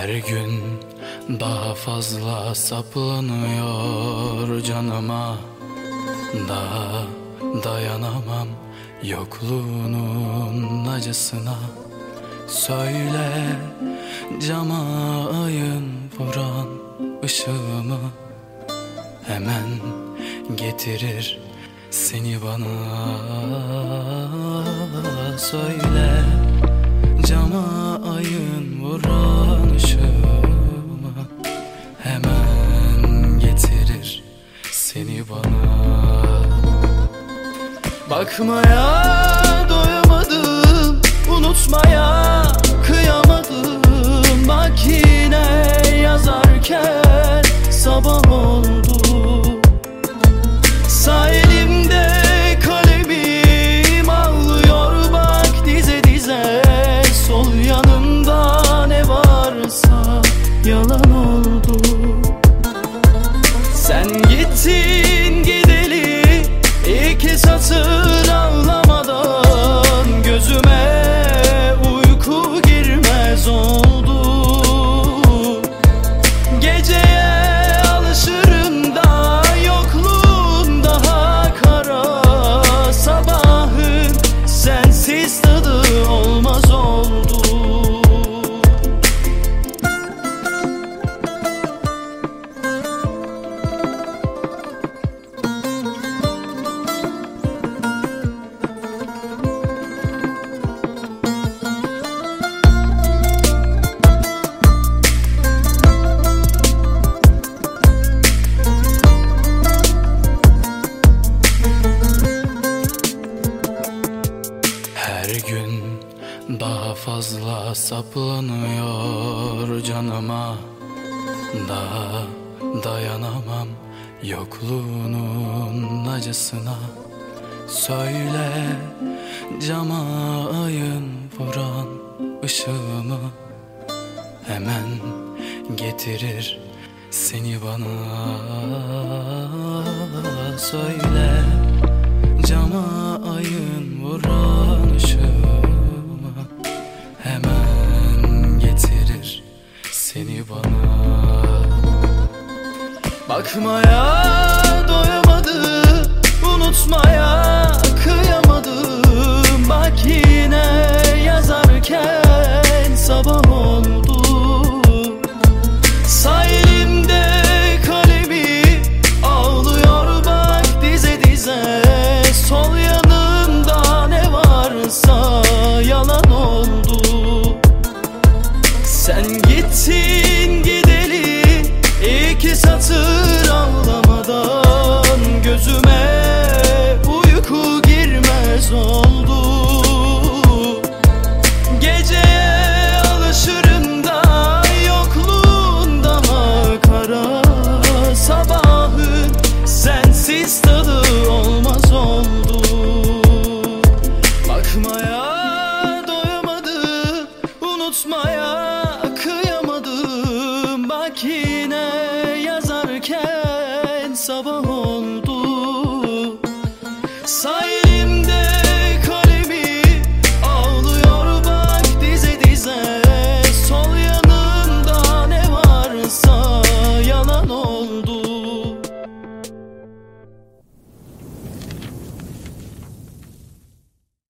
Her gün daha fazla saplanıyor canıma. Daha dayanamam yokluğunun acısına. Söyle cama ayın vuran ışığımı, hemen getirir seni bana. Söyle cama ayın vuran ışığımı, hemen getirir seni bana. Bakmaya doyamadım, unutmaya kıyamadım. Bak yine yazarken sabah oldu. Sağ elimde kalemim ağlıyor bak dize dize. Sol yanımda ne varsa yalan oldu. Sen gittin gideli iki satır ağlamadan gözüme uyku girmez oldu. Geceye alışırım da yokluğun daha kara. Sabahın sensiz tadı olmaz oldu. Her gün daha fazla saplanıyor canıma. Daha dayanamam yokluğunun acısına. Söyle cama ayın vuran ışığımı, hemen getirir seni bana. Söyle cama ayın vuran ışığımı, hemen getirir seni bana. Bakmaya doyamadım, unutmaya kıyamadım. Bak yine yazarken sabah oldu. Sağ elimde kalemi ağlıyor bak dize dize. Sol yanımda ne varsa yalan oldu. Sen gittin gideli iki satır ağlamadan gözüme uyku girmez oldu. Geceye alışırım da yokluğun daha kara. Sabahın sensiz tadı olmaz oldu. Bakmaya doyamadım, unutmaya kıyamadım. Bak yine yazarken sabah oldu.